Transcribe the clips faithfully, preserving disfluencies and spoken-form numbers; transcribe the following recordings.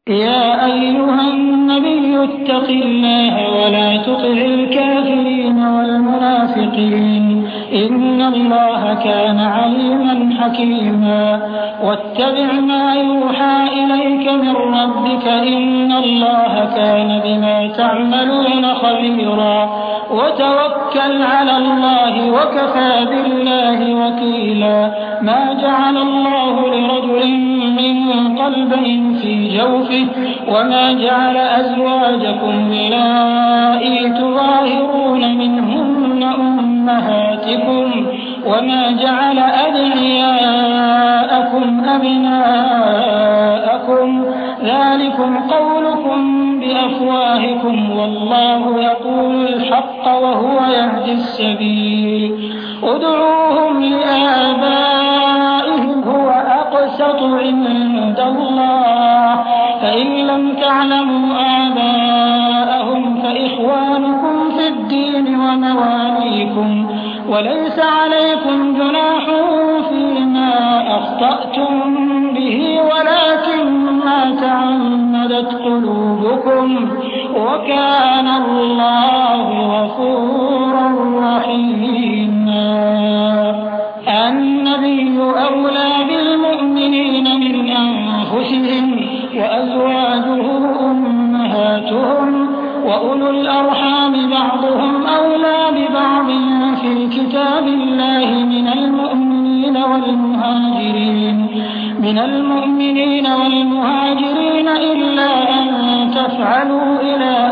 يا أيها النبي اتق الله ولا تطع الكافرين والمنافقين إن الله كان عليما حكيما واتبع ما يوحى إليك من ربك إن الله كان بما تعملون خبيرا وتوكل على الله وكفى بالله وكيلا ما جعل الله لرجل من قلبين في جوفه وما جعل أزواجكم اللائي تظاهرون منهن أمهاتكم وما جعل أدعياءكم أبناءكم ذلكم قولكم بأفواهكم والله يقول الحق وهو يهدي السبيل ادعوهم لآبائهم هو أقسط عند الله فإن لم تعلموا آباءهم فإخوانكم في الدين ومواليكم وليس عليكم جناح فيما أخطأتم به ولكن ما تعمدت قلوبكم وكان الله غفورا رحيما. النبي أولى بالمؤمنين من أنفسهم وأزواجه أمهاتهم وأولو الأرحام بعضهم أولى ببعض في كتاب الله من المؤمنين والمهاجرين من المؤمنين والمهاجرين إلا أن تفعلوا إلى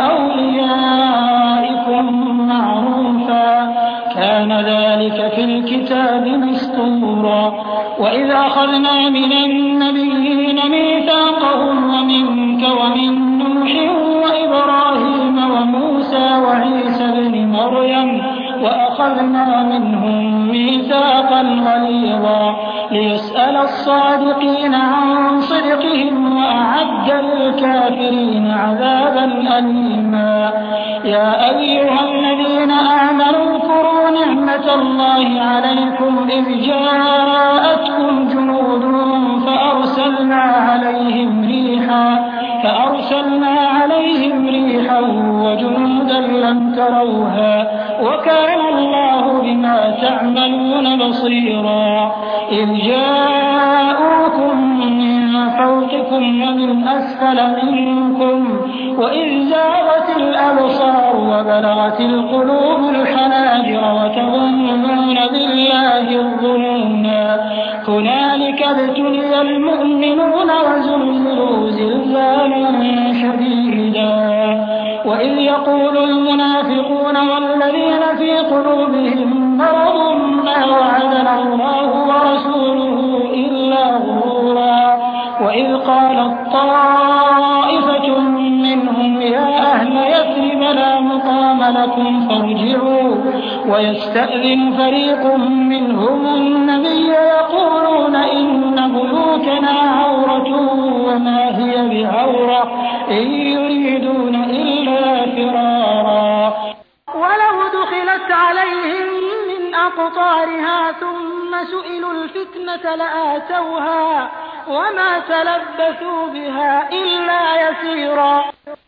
أوليائكم معروفا كان ذلك في الكتاب مسطورا. وإذا أخذنا من النبيين ميثاقهم ومنك ومن نوح وإبراهيم وموسى وعيسى بن مريم وأخذنا منهم ميثاقا غليظا ليسأل الصادقين عن صدقهم وأعد للكافرين عذابا أليما. يا أيها الذين آمنوا اذكروا نعمة الله عليكم إذ جاءتكم جنود فأرسلنا عليهم ريحا فأرسلنا عليهم ريحا وجنودا لم تروها وكان الله بما تعملون بصيرا. إذ جاءوكم من فوقكم ومن أسفل منكم وإذ زاغت الأبصار وبلغت القلوب الحناجر وتظنون بالله الظنونا هنالك ابتلي المؤمنون وزلزلوا زلزالا شديدا. وإذ يقول المنافقون والذين في قلوبهم مرض ما وعدنا الله ورسوله إلا غرورا. وإذ قالت طائفة منهم يا أهل يثرب لا مقام لكم فارجعوا ويستأذن فريق منهم النبي يقولون إن بيوتنا عورة وما هي بعورة إن يريدون إلا فرارا. ولو دخلت عليهم من أقطارها ثم سئلوا الفتنة لآتوها وما تلبثوا بها إلا يسيرا.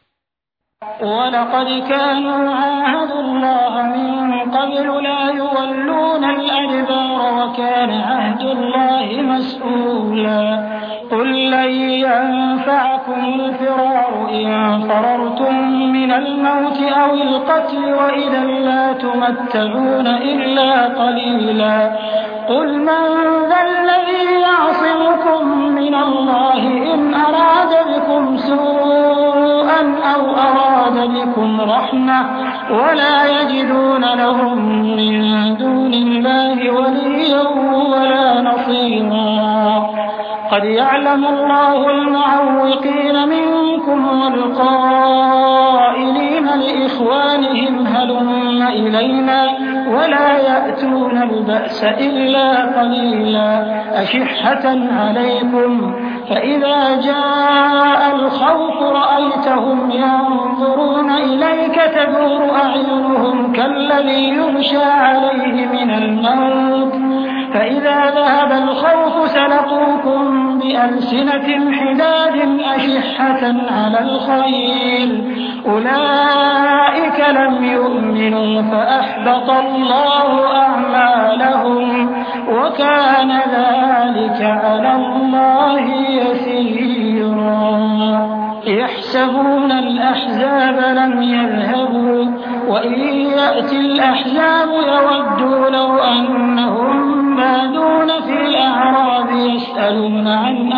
ولقد كانوا عاهدوا الله من قبل لا يولون الأدبار وكان عهد الله مسؤولا. قل لن ينفعكم الفرار إن فررتم من الموت أو القتل وإذا لا تمتعون إلا قليلا. قل من ذا الذي يعصمكم من الله إن أراد بكم سوءا أو أراد بكم رحمة ولا يجدون لهم من دون الله وليا ولا نصيرا. قد يعلم الله المعوقين منكم والقائلين لإخوانهم هلم إلينا ولا يأتون البأس إلا قليلا أشحة عليكم فإذا جاء الخوف رأيتهم وهم ينظرون إليك تدور أعينهم كالذي يغشى عليه من الموت فإذا ذهب الخوف سلقوكم بألسنة حداد أشحة على الخير أولئك لم يؤمنوا فأحبط الله أعمالهم وكان ذلك على الله يسيرا يحسبون الأحزاب لم يذهبوا وإن يأتي الأحزاب يودوا لو أنهم بادون في الأعراب يسألون عن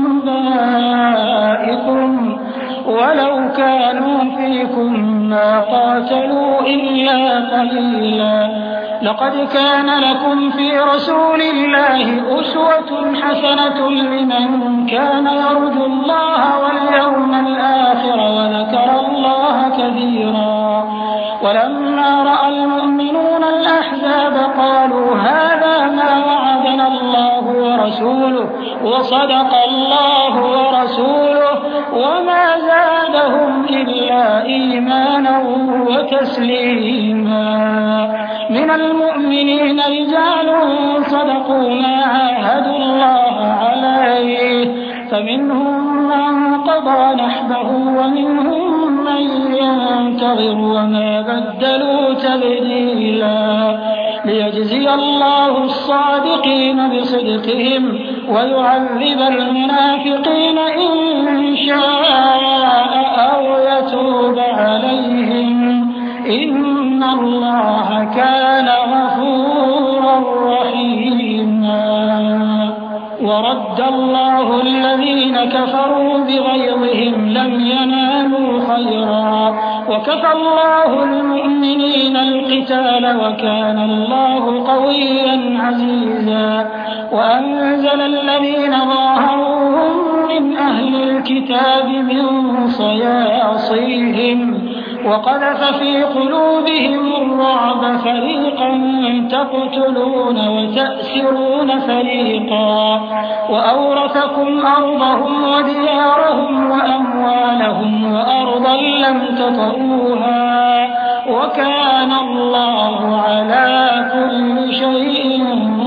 أنبائكم ولو كانوا فيكم ما قاتلوا إلا قليلا لقد كان لكم في رسول الله أسوة حسنة لمن كان يرجو الله واليوم الآخر وذكر الله كثيرا ولما رأى المؤمنون الأحزاب قالوا هذا ما وعدنا الله ورسوله وصدق الله ورسوله وما زادهم إلا إيمانا وتسليما من المؤمنين رجال صدقوا ما عاهدوا الله عليه فمنهم من قضى نحبه ومنهم من ينتظر وما بدلوا تبديلا ليجزي الله الصادقين بصدقهم ويعذب المنافقين إن شاء أو يتوب عليهم إن الله كان غفورا رحيما ورد الله الذين كفروا بغيظهم لم ينالوا خيرا وكفى الله المؤمنين القتال وكان الله قويا عزيزا وأنزل الذين ظاهروهم من أهل الكتاب من صياصيهم وقذف في قلوبهم الرعب فريقا تقتلون وتأسرون فريقا وأورثكم أرضهم وديارهم وأموالهم وأرضا لم تطئوها وكان الله على كل شيء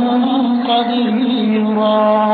قديرا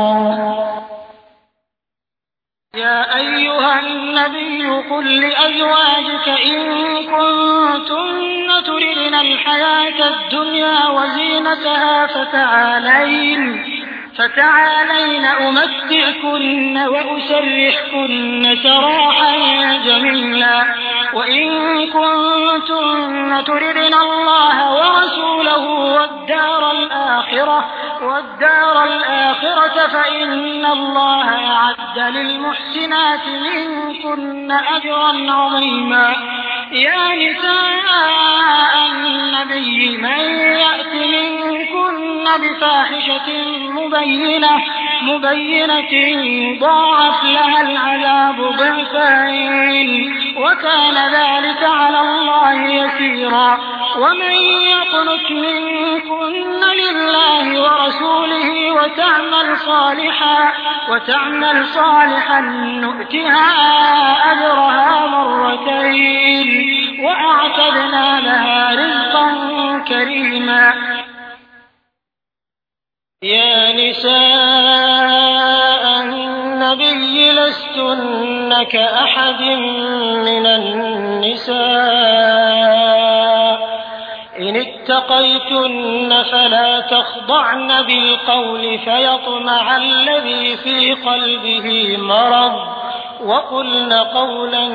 يا أيها النبي قل لأزواجك إن كنتن تردن الحياة الدنيا وزينتها فتعالين فتعالين أمتعكن وأسرحكن سراحا جميلا وإن كنتن تردن الله ورسوله والدار الآخرة والدار الآخرة فإن الله أعد للمحسنات منكن أجرا عظيما يا نساء النبي من يأت منكن بفاحشة مبينة مبينة يضاعف لها العذاب ضعفين وكان ذلك على الله يسيرا ومن يقنت منكن لله ورسوله وتعمل صالحا وتعمل صالحا نؤتها أجرها مرتين وأعتدنا لها رزقا كريما يا نساء النبي لستن كأحد من النساء إن اتقيتن فلا تخضعن بالقول فيطمع الذي في قلبه مرض وقلن قولا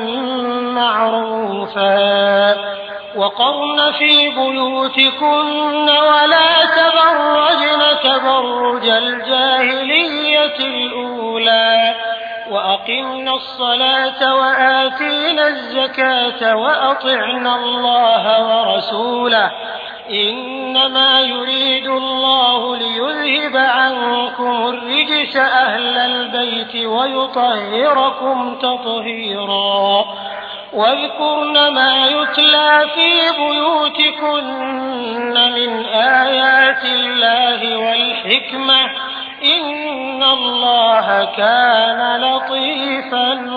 معروفا وقرن في بيوتكن ولا تبرجن تبرج الجاهلية الأولى وأقمنا الصلاة وآتينا الزكاة وأطعنا الله ورسوله إنما يريد الله ليذهب عنكم الرجس أهل البيت ويطهركم تطهيرا واذكرن ما يتلى في بيوتكن من آيات الله والحكمة إن الله كان لطيفا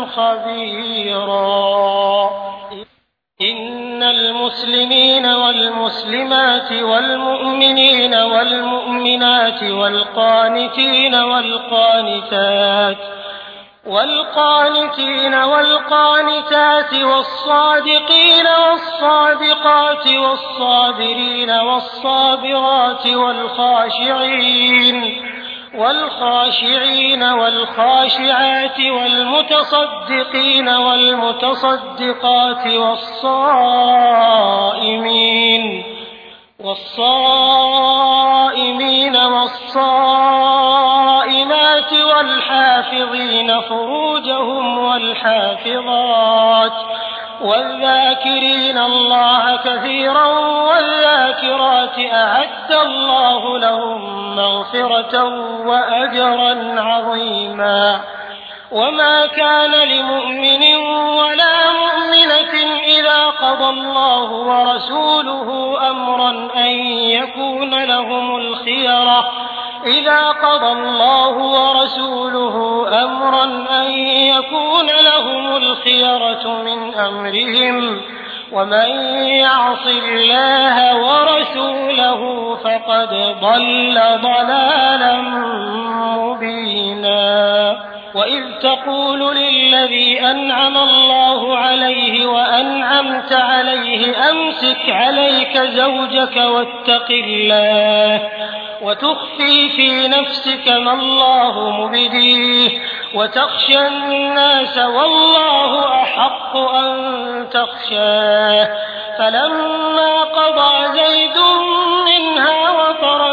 خبيرا. إن المسلمين والمسلمات والمؤمنين والمؤمنات والقانتين والقانتات والقانتين والقانتات والصادقين والصادقات والصابرين والصابرات والخاشعين والخاشعين والخاشعات والمتصدقين والمتصدقات والصائمين والصائمين والصائمات والحافظين فروجهم والحافظات والذاكرين الله كثيرا والذاكرات أعد الله لهم مغفرة وأجرا عظيما. وما كان لمؤمن ولا مؤمنة إذا قضى الله ورسوله أمرا أن يكون لهم الخيرة إذا قضى الله ورسوله أمرا أن يكون لهم الخيرة من أمرهم ومن يعص الله ورسوله فقد ضل ضلالا مبينا. وإذ تقول للذي أنعم الله عليه وأنعمت عليه أمسك عليك زوجك واتق الله وتخفي في نفسك ما الله مبديه وتخشى الناس والله أحق أن تخشاه. فلما قضى زيد منها وطرا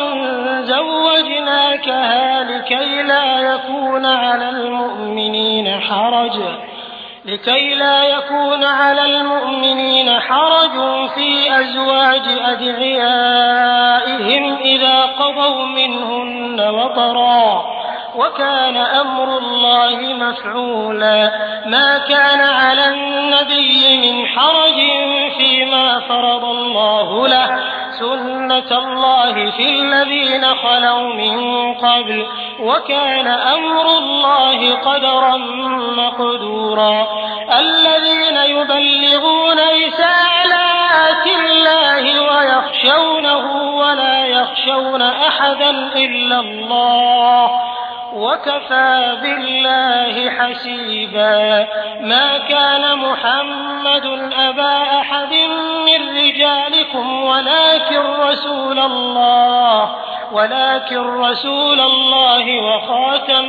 زوجناكها لكي لا يكون على المؤمنين حرج لكي لا يكون على المؤمنين حرج في أزواج أدعيائهم إذا قضوا منهن وطرا وكان أمر الله مفعولا. ما كان على النبي من حرج فيما فرض الله له سنة الله في الذين خلوا من قبل وكان أمر الله قدرا مقدورا. الذين يبلغون رسالات الله ويخشونه ولا يخشون أحدا إلا الله وكفى بالله حسيبا. ما كان محمد أبا أحد من رجالكم ولكن رسول الله ولكن رسول الله وخاتم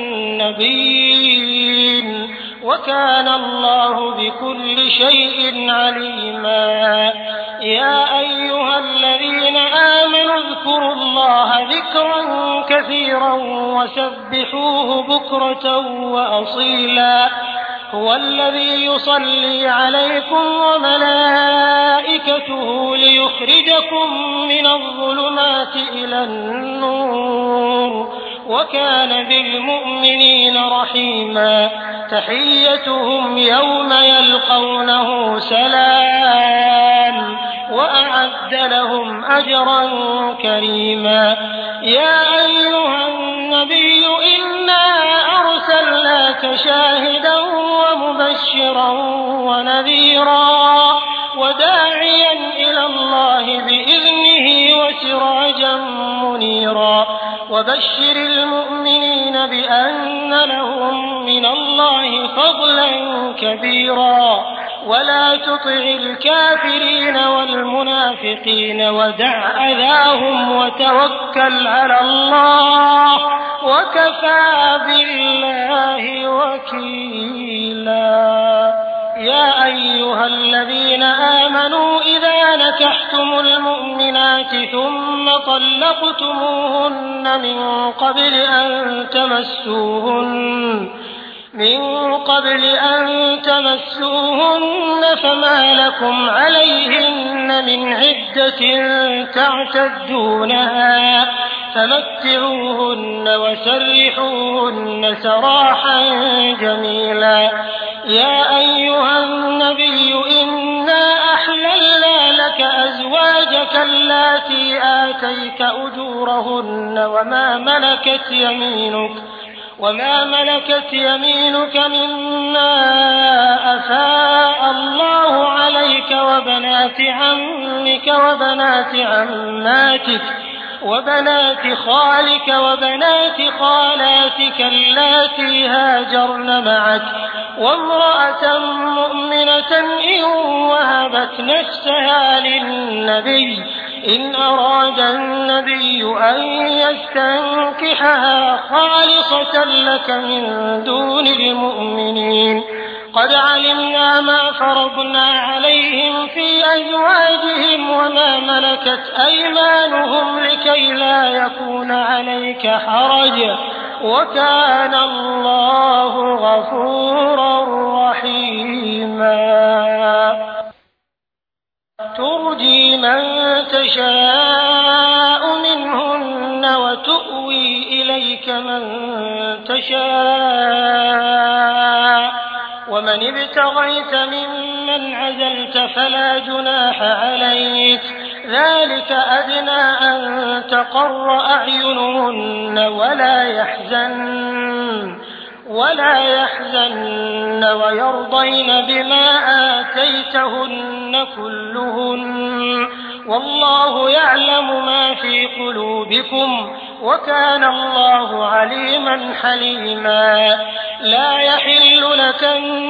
النبيين وكان الله بكل شيء عليما. يا أيها الذين آمنوا اذكروا الله ذكرا كثيرا وسبحوه بكرة وأصيلا. هو الذي يصلي عليكم وملائكته ليخرجكم من الظلمات إلى النور وكان بالمؤمنين رحيما. تحيتهم يوم يلقونه سلام وأعد لهم أجرا كريما. يا أيها النبي إنا أرسلناك شاهدا ومبشرا ونذيرا وداعيا إلى الله بإذنه وسراجا منيرا. وبشر المؤمنين بأن لهم من الله فضلا كبيرا. ولا تطع الكافرين والمنافقين ودع أذاهم وتوكل على الله وكفى بالله وكيلا. يا أيها الذين آمنوا إذا نكحتم المؤمنات ثم طلقتموهن من قبل أن تمسوهن من قبل أن تمسوهن فما لكم عليهن من عدة تعتدونها فمتعوهن وسرحوهن سراحا جميلا. يا أيها النبي إنا أحللنا لك أزواجك أزواجك اللاتي آتيت أجورهن وما ملكت يمينك وما ملكت يمينك مما أفاء الله عليك وبنات عمك وبنات عماتك وبنات خالك وبنات خالاتك اللاتي هاجرن معك وامرأة مؤمنة إن وهبت نفسها للنبي إن أراد النبي أن يستنكحها خالصة لك من دون المؤمنين قد علمنا ما فرضنا عليهم في أزواجهم وما ملكت أيمانهم لكي لا يكون عليك حرج وكان الله غفورا رحيما ترجي من تشاء منهن وتؤوي إليك من تشاء ومن ابتغيت ممن عزلت فلا جناح عليك ذلك أدنى أن تقر أعينهن ولا يحزن ولا يحزن ويرضين بما آتيتهن كلهن والله يعلم ما في قلوبكم وكان الله عليما حليما لا يحل لك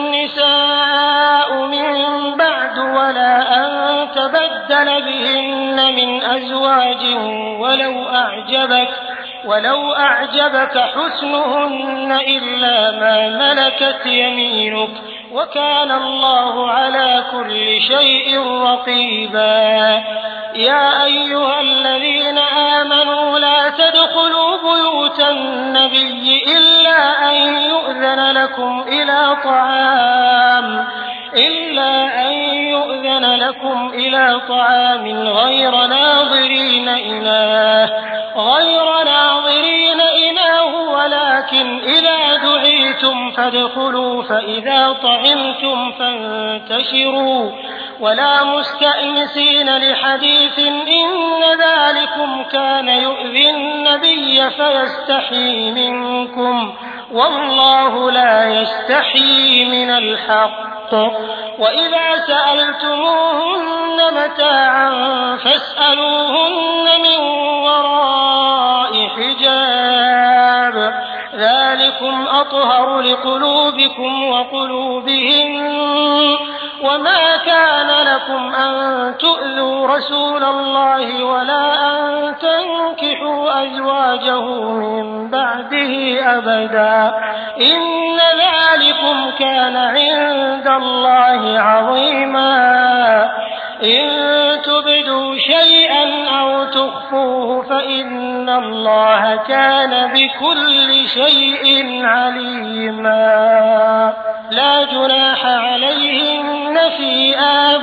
النساء من بعد ولا أن تبدل بهن من أزواج ولو أعجبك ولو أعجبك حسنهن إلا ما ملكت يمينك وكان الله على كل شيء رقيبا يا أيها الذين آمنوا لا تدخلوا بيوت النبي إلا أن يؤذن لكم إلى طعام إلا أن يؤذن لكم إلى طعام غير ناظرين إناه غير ناظرين إناه ولكن إذا دعيتم فادخلوا فإذا طعمتم فانتشروا ولا مستأنسين لحديث إن ذلكم كان يؤذي النبي فيستحيي منكم والله لا يستحيي من الحق وإذا سألتموهن متاعا فاسألوهن من وراء حجاب ذلكم أطهر لقلوبكم وقلوبهم وما كان لكم أن تؤذوا رسول الله ولا أن تنكحوا أزواجه من بعده أبدا إن ذلكم كان عند الله عظيما إن تبدوا شيئا أو تخفوه فإن الله كان بكل شيء عليما لا جناح عليهن في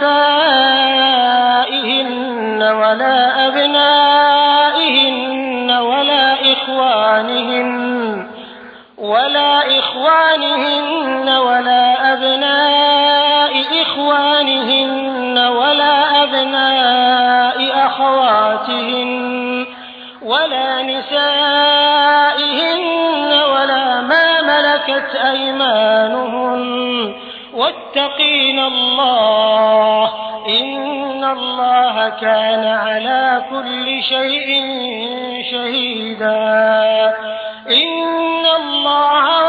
آبائهن ولا أبنائهن ولا إخوانهن ولا إخوانهن ولا أبناء إخوانهن ولا أبناء أخواتهن ولا نسائهن ولا ما ملكت أيمانهن واتقين الله إن الله كان على كل شيء شهيدا إن الله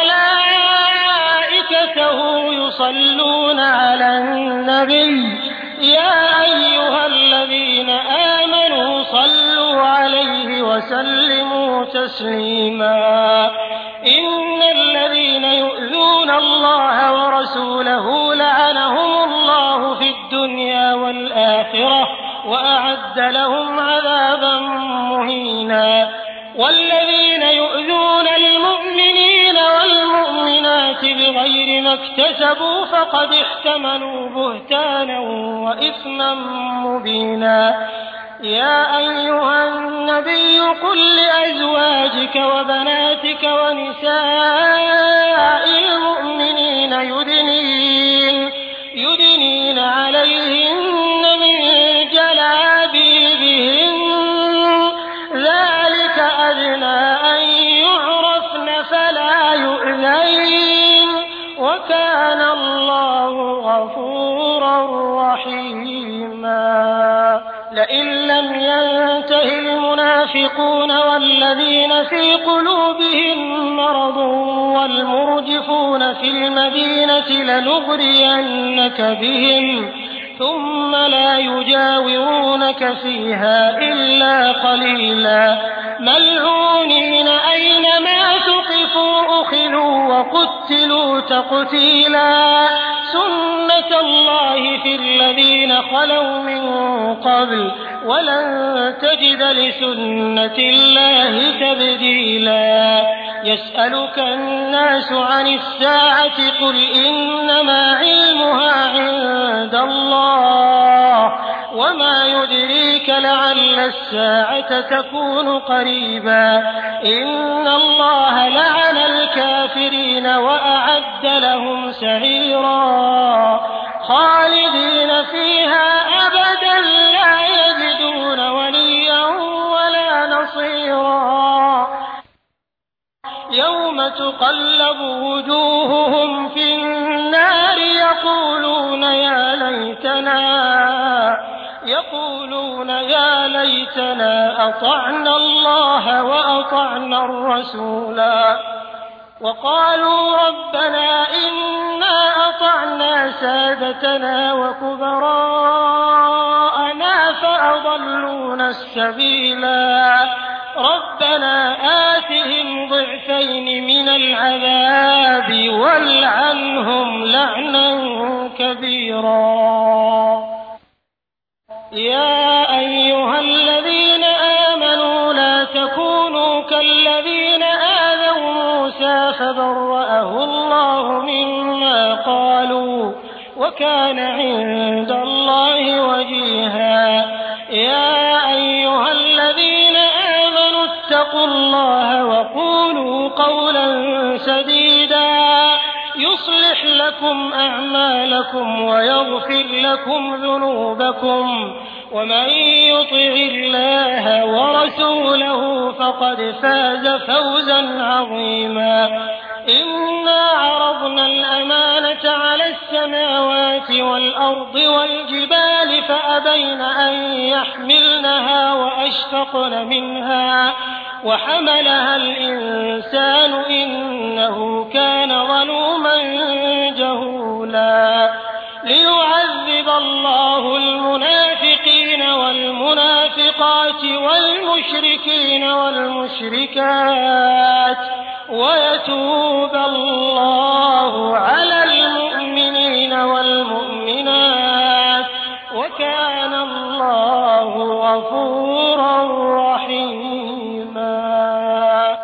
وملائكته يصلون على النبي يا أيها الذين آمنوا صلوا عليه وسلموا تسليما إن الذين يؤذون الله ورسوله لعنهم الله في الدنيا والآخرة وأعد لهم عذابا مهينا والذين يؤذون المؤمنين والمؤمنات بغير ما اكتسبوا فقد احتملوا بهتانا وإثما مبينا يا أيها النبي قل لأزواجك وبناتك ونساء المؤمنين يدنين, يدنين عليهن من جلابيبهن وكان الله غفورا رحيما. لئن لم ينته المنافقون والذين في قلوبهم مرض والمرجفون في المدينة لنغرينك بهم ثم لا يجاورونك فيها إلا قليلا ملعونين أينما ثقفوا أخذوا وقتلوا تقتيلا سنة الله في الذين خلوا من قبل ولن تجد لسنة الله تبديلا. يسألك الناس عن الساعة قل إنما علمها عند الله وما يدريك لعل الساعة تكون قريبا. إن الله لعن الكافرين وأعد لهم سعيرا خالدين فيها أبدا لا يجدون وليا ولا نصيرا. يوم تقلب وجوههم في النار يقولون يا ليتنا يقولون يا ليتنا أطعنا الله وأطعنا الرسولا وقالوا ربنا إنا أطعنا سادتنا وكبراءنا فأضلونا السبيلا. ربنا آتهم ضعفين من العذاب والعنهم لعنا كبيرا. يا أيها الذين آمنوا لا تكونوا كالذين آذوا موسى فبرأه الله مما قالوا وكان عند الله وجيها. يا أيها الذين آمنوا اتقوا الله وقولوا قولا سديدا يصلح لكم أعمالكم ويغفر لكم ذنوبكم ومن يطع الله ورسوله فقد فاز فوزا عظيما. إنا عرضنا الأمانة على السماوات والأرض والجبال فأبين أن يحملنها وأشفقن منها وحملها الإنسان إنه كان ظلوما جهولا. ليعذب الله المنافقين والمنافقات والمشركين والمشركات ويتوب الله على المؤمنين والمؤمنات وكان الله غفورا رحيما.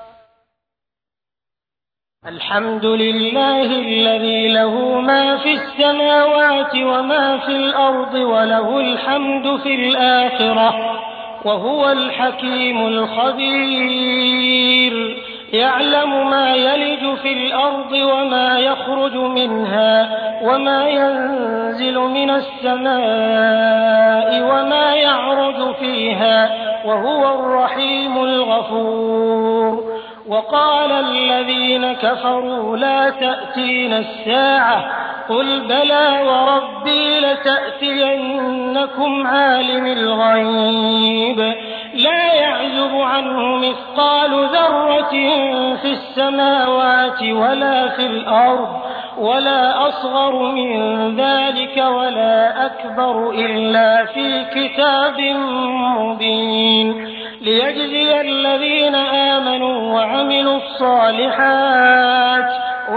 الحمد لله الذي له ما في السماوات وما في الأرض وله الحمد في الآخرة وهو الحكيم الخبير. يعلم ما يلج في الأرض وما يخرج منها وما ينزل من السماء وما يعرج فيها وهو الرحيم الغفور. وقال الذين كفروا لا تأتينا الساعة قل بلى وربي لتأتينكم عالم الغيب لا يعزب عنه مثقال ذرة في السماوات ولا في الأرض ولا أصغر من ذلك ولا أكبر إلا في كتاب مبين. ليجزي الذين آمنوا وعملوا الصالحات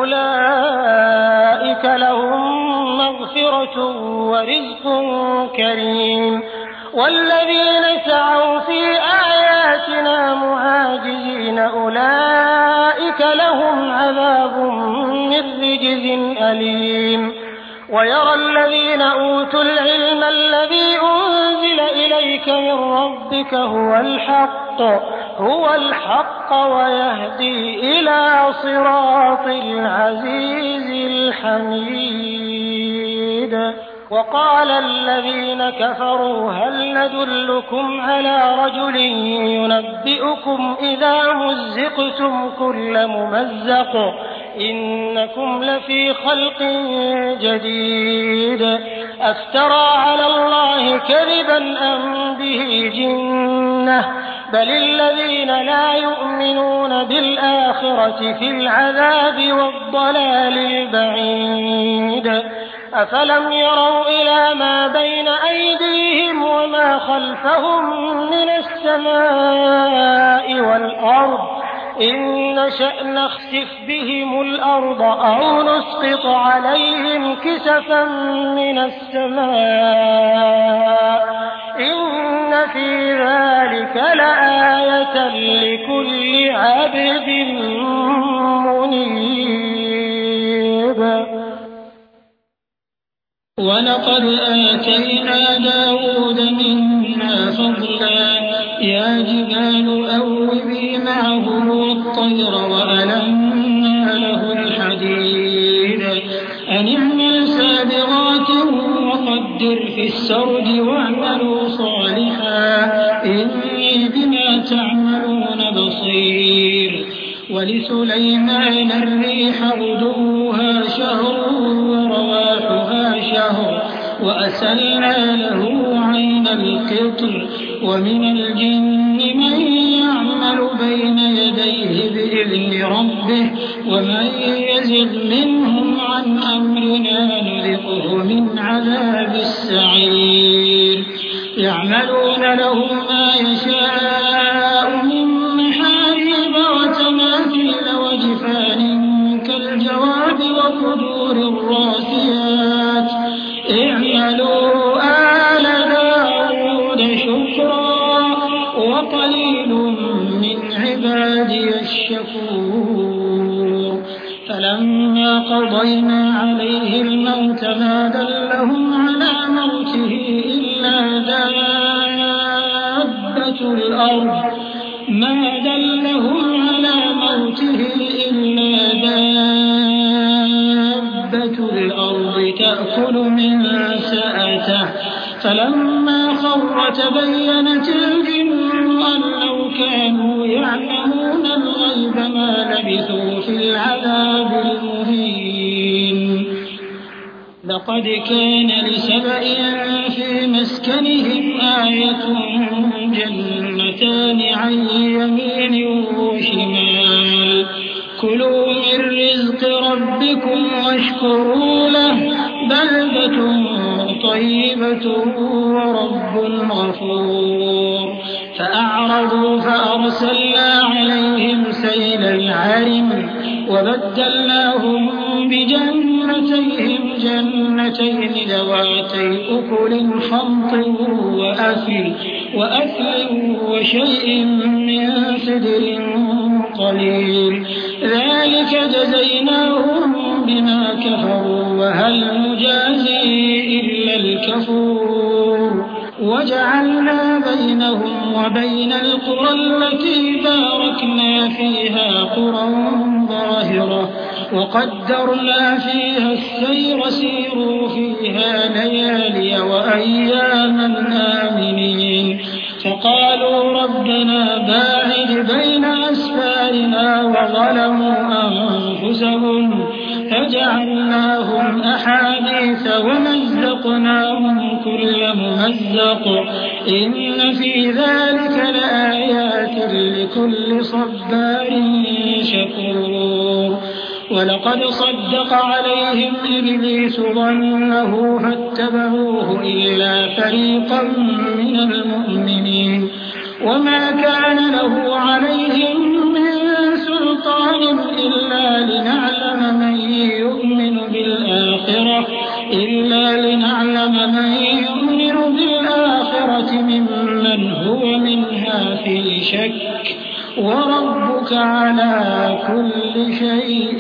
أولئك لهم مغفرة ورزق كريم. والذين سعوا في آياتنا معاجزين أولئك لهم عذاب من رجز أليم. ويرى الذين أوتوا العلم الذي أنزل إليك من ربك هو الحق هو الحق ويهدي إلى صراط العزيز الحميد. وقال الذين كفروا هل ندلكم على رجل ينبئكم إذا مزقتم كل ممزق إنكم لفي خلق جديد أفترى على الله كذبا أم به جنة بل الذين لا يؤمنون بالآخرة في العذاب والضلال البعيد أفلم يروا إلى ما بين أيديهم وما خلفهم من السماء والأرض إن نشأ نخسف بهم الأرض أو نسقط عليهم كسفا من السماء إن في ذلك لآية لكل عبد منيب. ولقد آتينا داود منا فضلا يا جبال أوبي معه والطير وألنا له الحديد أن اعمل سابغات وقدر في السرد واعملوا صالحا إني بما تعملون بصير. ولسليمان الريح غدوها شهر ورواحها شهر وأسلنا له عين القطر ومن الجن من يعمل بين يديه بإذن ربه ومن يزغ منهم عن أمرنا نذقه من عذاب السعير. يعملون له ما يشاء من محاريب وتماثيل وجفان كالجواب وقدور الراسيات اعملوا آل داود شكرا وقليل من عبادي الشكور. فلما قضينا عليه الموت ما دلهم على موته إلا دابة الأرض ما دلهم على موته إلا دابة الأرض تأكل من سأته. فلما خر تبينت الجن أن لو كانوا يعلمون الغيب ما لبثوا في العذاب المهين. لقد كان لسبإ في مسكنهم آية جنتان عن يمين وشمال كلوا من رزق ربكم واشكروا له بلدة طيبة ورب غفور. فأعرضوا فأرسلنا عليهم سيل العرم وبدلناهم بجنتيهم جنتين ذواتي أكل خمط وأثل وأثل وشيء من سدر قليل ذلك جزيناهم بما كفروا وهل نجازي إلا الكفور. وجعلنا بينهم وبين القرى التي باركنا فيها قرى ظاهرة وقدرنا فيها السير سيروا فيها ليالي وأياما آمنين. فقالوا ربنا باعد بين أسفارنا وظلموا أنفسهم فجعلناهم أحاديث ومزقناهم كل ممزق إن في ذلك لآيات لكل صبار شكور. ولقد صدق عليهم إبليس ظنه فاتبعوه إلا فريقا من المؤمنين وما كان له عليهم من سلطان إلا لنعلم من يؤمن بالآخرة إلا لنعلم من يؤمن بالآخرة ممن هو منها في شك وربك على كل شيء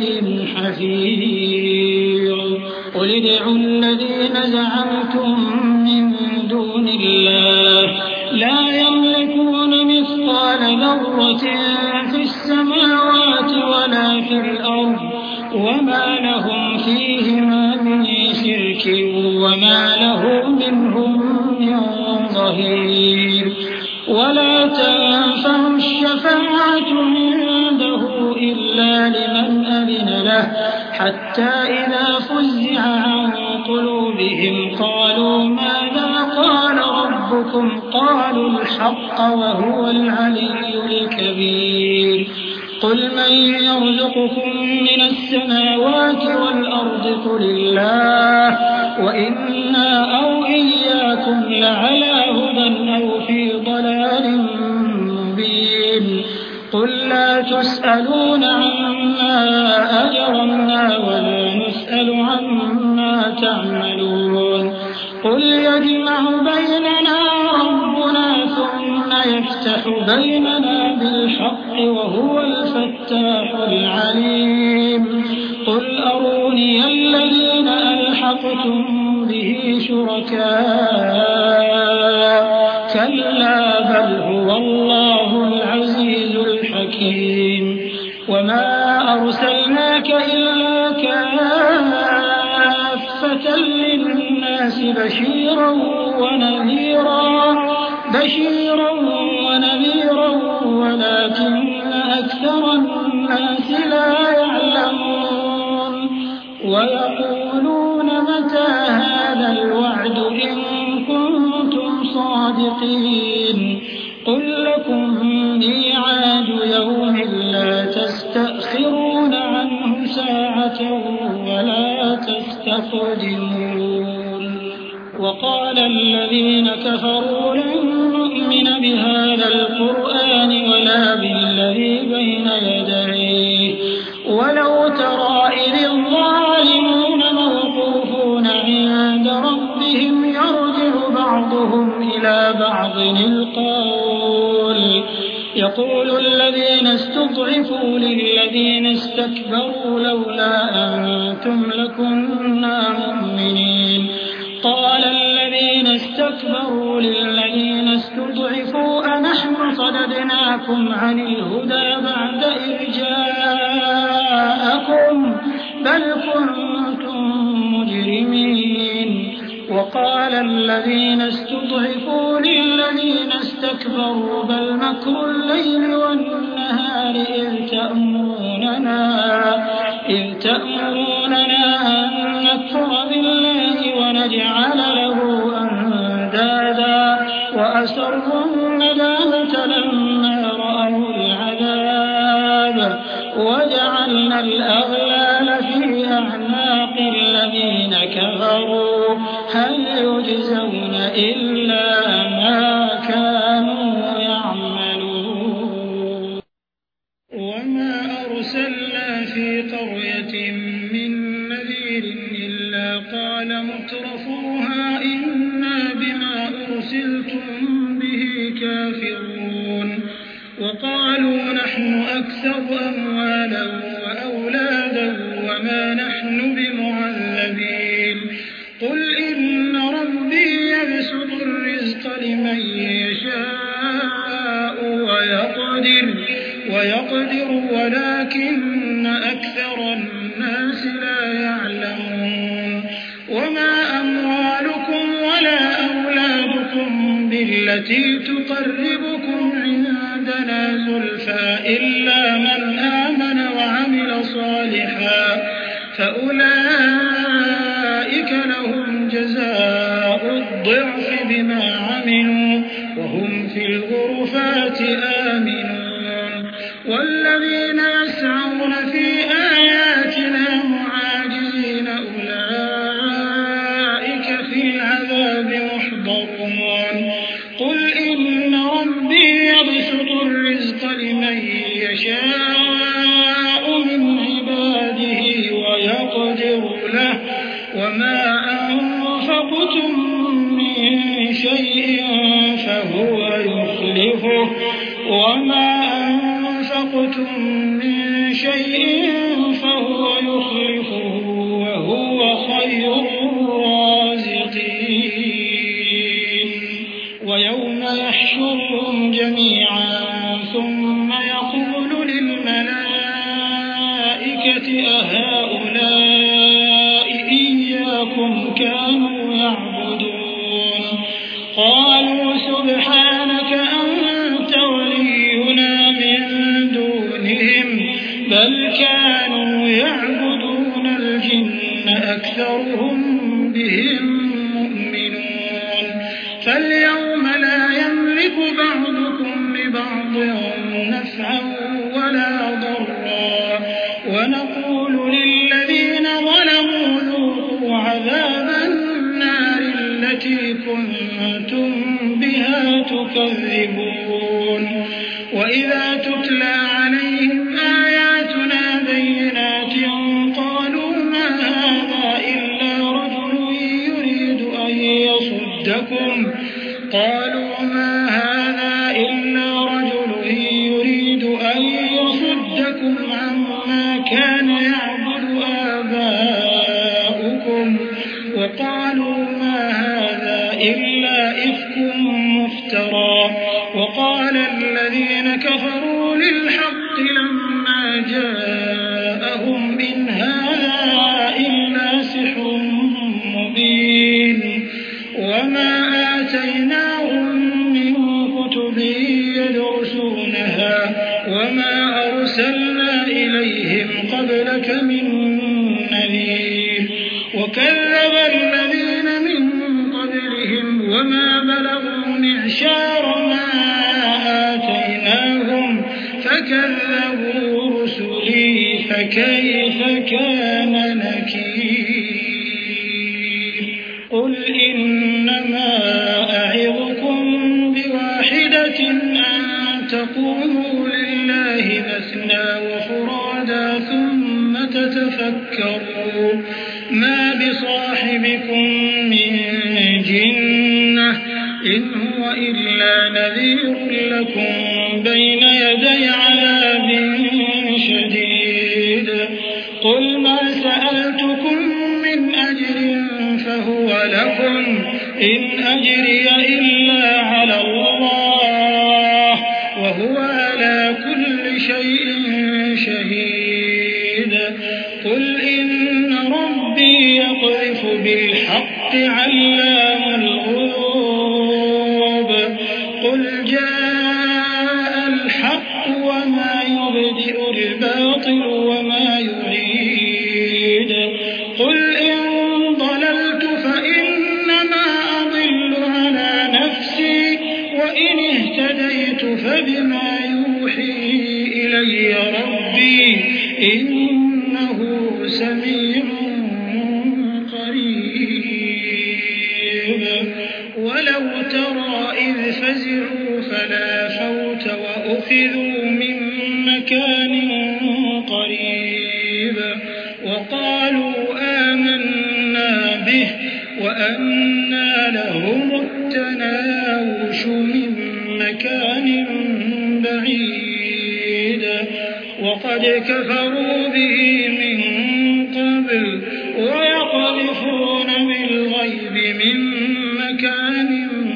حفيظ. قل ادعوا الذين زعمتم من دون الله لا يملكون مثقال ذرة في السماوات ولا في الأرض وما لهم فيهما من شرك وما له منهم من ظهير. ولا تنفع الشفاعة عنده إلا لمن أذن له حتى إذا فزع عن قلوبهم قالوا ماذا قال ربكم قالوا الحق وهو العلي الكبير قل من يرزقكم من السماوات والأرض قل الله وإنا أو إياكم لعلى هدى أو في ضلال مبين قل لا تسألون عما أجرمنا ولا نسأل عما تعملون قل يجمع بيننا ربنا ثم يفتح بيننا بالحق وهو الفتاح العليم قل أروني الذين ألحقتم به شركاء كلا بل هو الله العزيز الحكيم وما أرسلناك إلا كافة للناس بشيرا ونذيرا بشيرا ونذيرا ولكن أكثر الناس لا يعلمون ويقولون متى هذا الوعد إن كنتم صادقين قل لكم ميعاد يوم لا تستأخرون عنه ساعة ولا تستقدمون وقال الذين كفروا لن نؤمن بهذا القرآن ولا بالذي بين يديه ولو ترى إذ الظالمون موقوفون عند ربهم يرجع بعضهم إلى بعض القول يقول الذين استضعفوا للذين استكبروا لولا أنتم لكنا مؤمنين قال الذين استكبروا للذين استضعفوا أنحن صددناكم عن الهدى بعد إذ جاءكم بل كنتم مجرمين وقال الذين استضعفوا للذين استكبروا بل مكر الليل والنهار إذ تأمروننا إذ تأمروننا أن نكفر بالله ونجعل له أندادا وأسروا الندامة لما رأوا العذاب وجعلنا الأغلال في أعناق الذين كفروا هل يجزون إلا ما كانوا يعملون وما أرسلنا في قرية من نذير إلا قال مترفوها إنا بما أرسلتم به كافرون وقالوا نحن أكثر أموالا وأولادا وما نحن بمعذبين قل إن ربي يبسط الرزق لمن يشاء ويقدر ويقدر ولكن أكثر الناس لا يعلمون وما أموالكم ولا أولادكم بالتي تقربكم عندنا زلفى إلا من آمن وعمل صالحا فأولئك لهم جزاء الضعف بما عملوا وهم في الغرفات آمنون والذين يسعون في آياتنا معاجزين أولئك في العذاب محضرون قل إن ربي يبسط الرزق لمن يشاء من عباده ويقدر له وما أنفقتم من شيء فهو يخلفه وما أنفقتم من شيء فهو يخلفه وهو خير الرازقين ويوم يحشرهم جميعا ثم يقول للملائكة أهؤلاء إياكم كانوا يعبدون قالوا سبحانك أنت ولينا من دونهم بل كانوا يعبدون أكثرهم بهم مؤمنون فاليوم لا يملك بعضكم لبعض نفعا ولا ضرا ونقول للذين ظلموا ذوقوا عذاب النار التي كنتم بها تكذبون وإذا تتلى عليهم آياتنا بينات قالوا ما هذا إلا رجل يريد أن يصدكم قالوا ما هذا إلا رجل يريد أن يصدكم عما كان يعبد آباؤكم وقالوا ما هذا إلا إفك مفترى وقال الذين كفروا للحق لما جاءهم إن هذا إلا سحر مبين وما آتيناهم من كتب يدرسونها وما أرسلنا إليهم قبلك من نذير وكذب الذين من قبلهم وما بلغوا معشار ما آتيناهم فكذبوا رسلي فكيف كان نكير قل إنما أعظكم بواحدة أن تقوموا لله مثنى وفرادا ثم تتفكروا ما بصاحبكم من جنة إن هو إلا نذير لكم بين يدي عذاب شديد قل ما سألتكم من أجر فهو لكم إن أجري إلا على الله وهو على كل شيء شهيد قل إن ربي يقذف بالحق علام الغيوب قل جاء الحق وما يبدئ الباطل وما يعيد قل إن ضللت فإنما أضل على نفسي وإن اهتديت فبما يوحي إلي ربي إنه سميع قريب ولو ترى إذ فزعوا فلا فوت وأخذوا من مكان قريب وقالوا آمنا به وأنى لهم التناوش من مكان بعيد وقد كفروا به من قبل ويقذفون بالغيب من مكان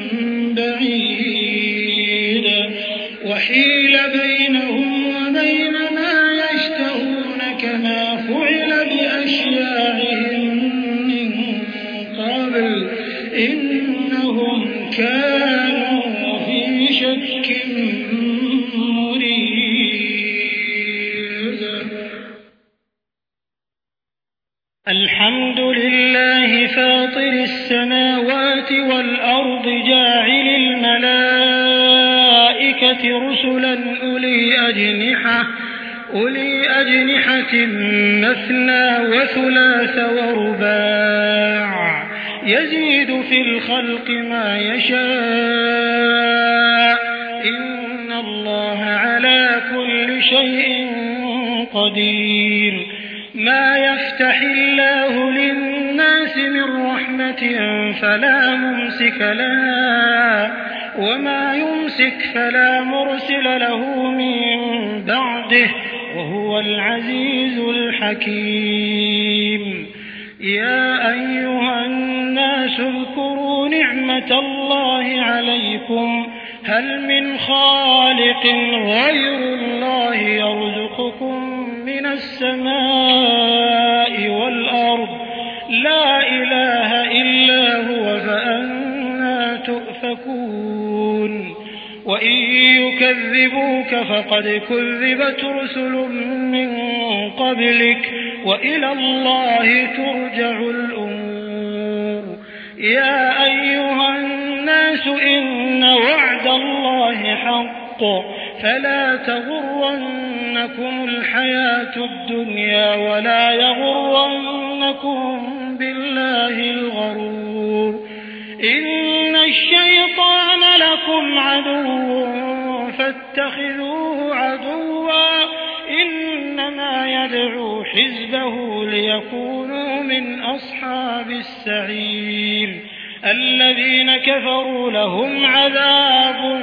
بعيد وحيل بينهم وبين ما يشتهون كما فعل بأشياعهم من قبل إنهم كانوا في شك مريب الحمد لله فاطر السماوات والأرض جاعل الملائكة رسلا أولي أجنحة أولي أجنحة مثنى وثلاث ورباع يزيد في الخلق ما يشاء إن الله على كل شيء قدير ما يفتح الله للناس من رحمة فلا ممسك لها وما يمسك فلا مرسل له من بعده وهو العزيز الحكيم يا أيها الناس اذكروا نعمة الله عليكم هل من خالق غير الله يرزقكم من السماء والأرض لا إله إلا هو فأنى تؤفكون وإن يكذبوك فقد كذبت رسل من قبلك وإلى الله ترجع الأمور. يا أيها الناس إن وعد الله حق فلا تغرنكم الحياة الدنيا ولا يغرنكم بالله الغرور. إن الشيطان لكم عدو فاتخذوه عدوا إنما يدعو حزبه ليكونوا من أصحاب السعير. الذين كفروا لهم عذاب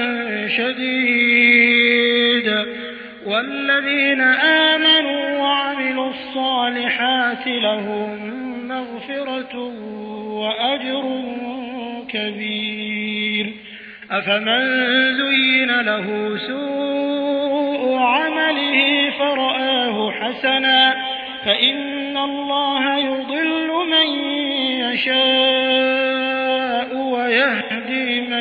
شديد والذين آمنوا وعملوا الصالحات لهم مغفرة وأجر كبير. أفمن زين له سوء عمله فرآه حسنا فإن الله يضل من يشاء ويهدي من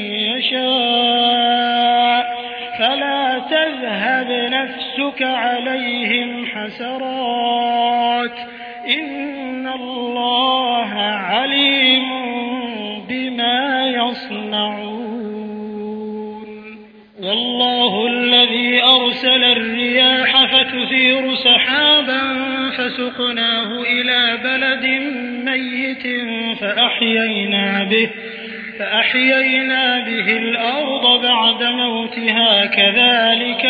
يشاء فلا تذهب نفسك عليهم حسرات إن الله عليم بما يصنعون. والله الذي أرسل الرياح فتثير سحابا فسقناه إلى بلد ميت فأحيينا به فأحيينا به الأرض بعد موتها كذلك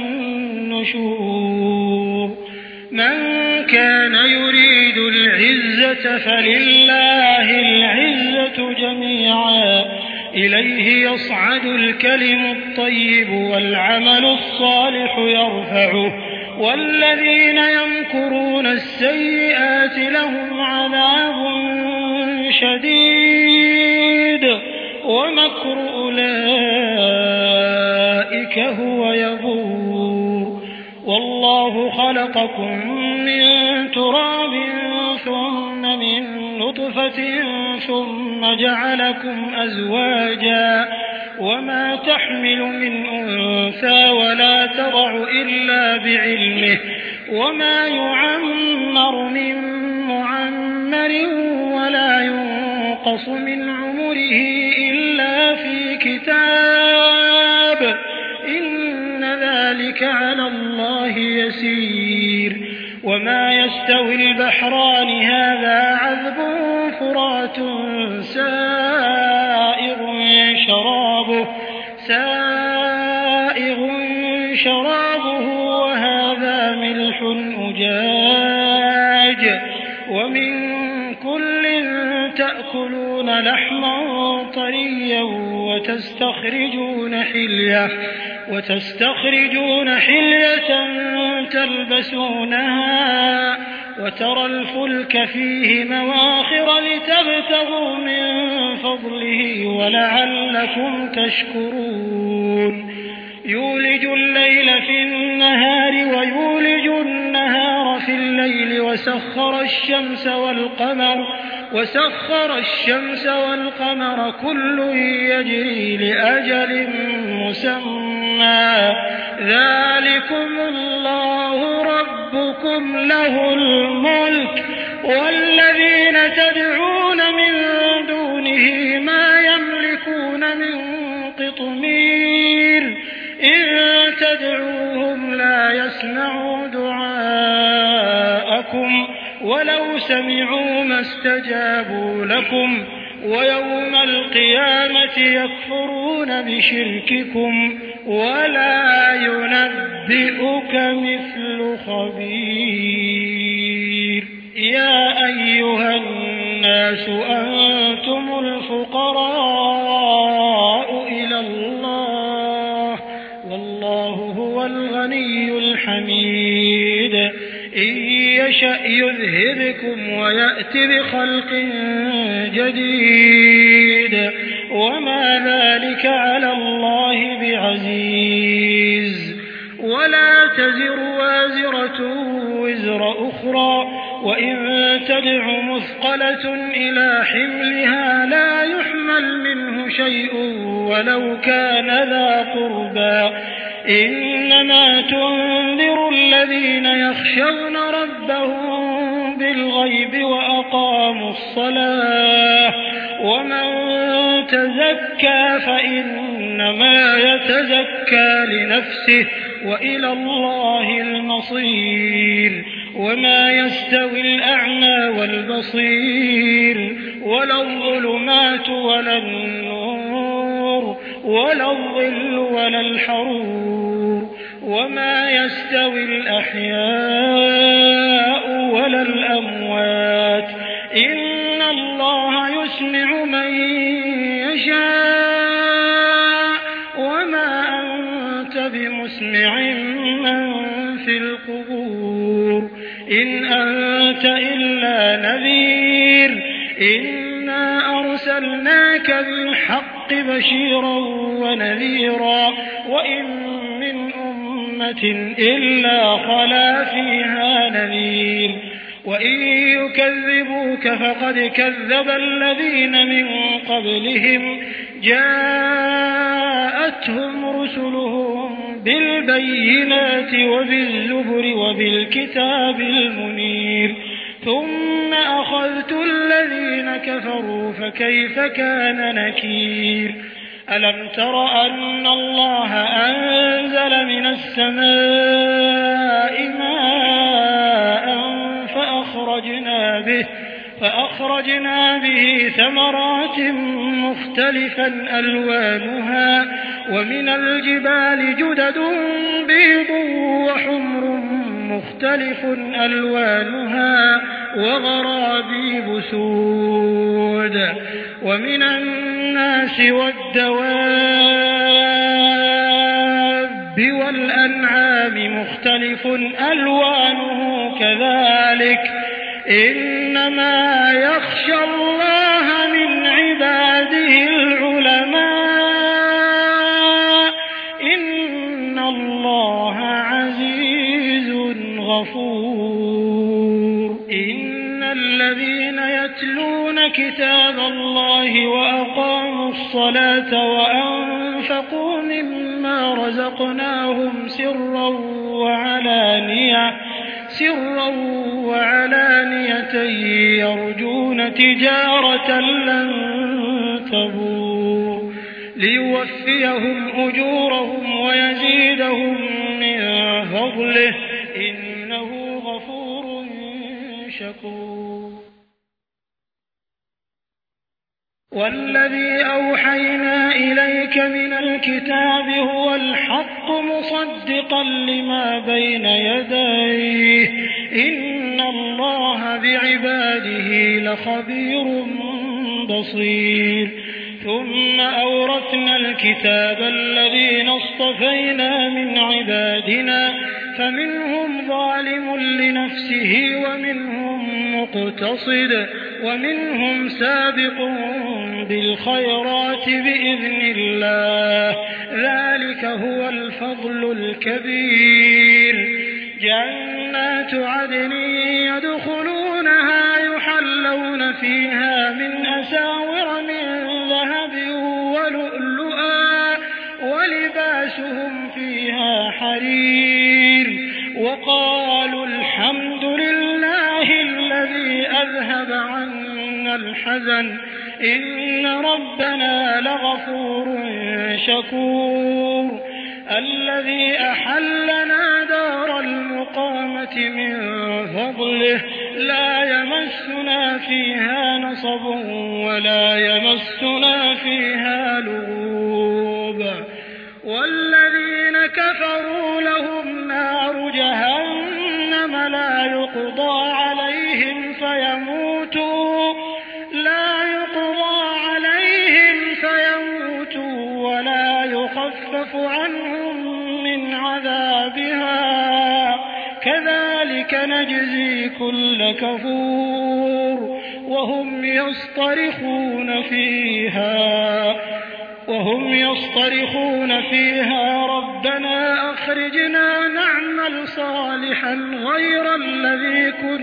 النشور. من كان يريد العزة فلله العزة جميعا إليه يصعد الكلم الطيب والعمل الصالح يرفعه والذين يمكرون السيئات لهم عذاب شديد ومكر أولئك هو يبور. والله خلقكم من تراب ثم من نطفة ثم جعلكم أزواجا وما تحمل من أنثى ولا تضع إلا بعلمه وما يعمر من معمر ولا ينقص من عمره إلا في كتاب إن ذلك على الله يسير. وما يستوي البحران هذا عذب فرات سائغ شرابه سائغ شرابه وهذا ملح أجاج ومن كل تأكلون لحما طريا وتستخرجون حلية وتستخرجون حلية تلبسونها وترى الفلك فيه مواخر لتبتغوا من فضله ولعلكم تشكرون. يولج الليل في النهار ويولج النهار في الليل وسخر الشمس والقمر وسخر الشمس والقمر كل يجري لأجل مسمى ذلكم الله ربكم له الملك والذين تدعون من دونه ما يملكون من قطمير إن تدعوهم لا يسمعوا دعاءكم ولو سمعوا ما استجابوا لكم ويوم القيامة يكفرون بشرككم ولا ينبئك مثل خبير. يا أيها الناس أنتم الفقراء إلى الله والله هو الغني الحميد. إن يشأ يذهبكم ويأت بخلق جديد وما ذلك على الله بعزيز. ولا تزر وازرة وزر أخرى وإن تدع مثقلة إلى حملها لا يحمل منه شيء ولو كان ذا قربى إنما تنذر الذين يخشون ربهم بالغيب وأقاموا الصلاة ومن تزكى فإنما يتزكى لنفسه وإلى الله المصير وما يستوي الأعمى والبصير ولا الظلمات ولا النور ولا الظل ولا الحرور وما يستوي الأحياء ولا الأموات إن الله يسمع من يشاء وما أنت بمسمع من في القبور إن أنت إلا نذير إنا أرسلناك بالحق بشيرا ونذيرا وإن من أمة إلا خلا فيها نذير وإن يكذبوك فقد كذب الذين من قبلهم جاءتهم رسلهم بالبينات وبالزبر وبالكتاب المنير ثم أخذت الذين كفروا فكيف كان نكير ألم تر أن الله أنزل من السماء ماء فأخرجنا به فأخرجنا به ثمرات مختلفا ألوانها ومن الجبال جدد بيض وحمر مختلف ألوانها وغرابيب سود ومن الناس والدواب والأنعام مختلف ألوانه كذلك إنما يخشى الله من عباده العلماء إن الله عزيز غفور إن الذين يتلون كتاب الله وأقاموا الصلاة وأنفقوا مما رزقناهم سرا وعلانية سرا وعلانية يرجون تجارة لن تبور ليوفيهم أجورهم ويزيدهم من فضله إنه غفور شكور والذي أوحينا إليك من الكتاب هو الحق مصدقا لما بين يديه إن الله بعباده لخبير بصير ثم أورثنا الكتاب الذين اصطفينا من عبادنا فمنهم ظالم لنفسه ومنهم مقتصد ومنهم سابق بالخيرات بإذن الله ذلك هو الفضل الكبير جنات عدن يدخلونها يحلون فيها من أساور من ذهب ولؤلؤا ولباسهم فيها حرير وقالوا الحمد لله الذي أذهب عنا الحزن إن ربنا لغفور شكور الذي أحلنا دار المقامة من فضله لا يمسنا فيها نصب ولا يمسنا فيها لغوب والذين كفروا لهم نار جهنم لا يقضى عليهم فيموتوا لا يقضى عليهم فيموتوا ولا يخفف عنهم من عذابها كذلك نجزي كل كفور وهم يصطرخون فيها وهم يصطرخون فيها ربنا أخرجنا نعمل صالحا غير الذي كنا